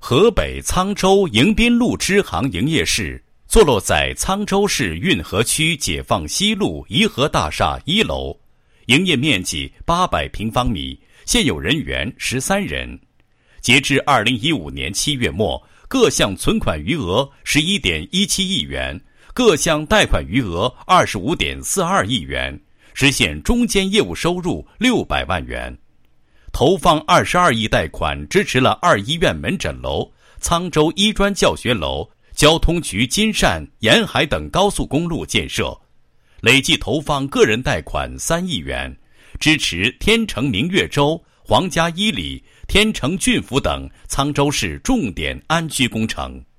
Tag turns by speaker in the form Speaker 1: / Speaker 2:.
Speaker 1: 河北沧州迎宾路支行营业室坐落在沧州市运河区解放西路颐和大厦1楼，营业面积800平方米，现有人员13人。截至2015年7月末，各项存款余额11.17亿元，各项贷款余额25.42亿元，实现中间业务收入600万元。投放22亿贷款支持了2医院门诊楼、沧州医专教学楼、交通局金汕、沿海等高速公路建设，累计投放个人贷款3亿元，支持天成明月洲、皇家伊里、天成郡府等沧州市重点安居工程。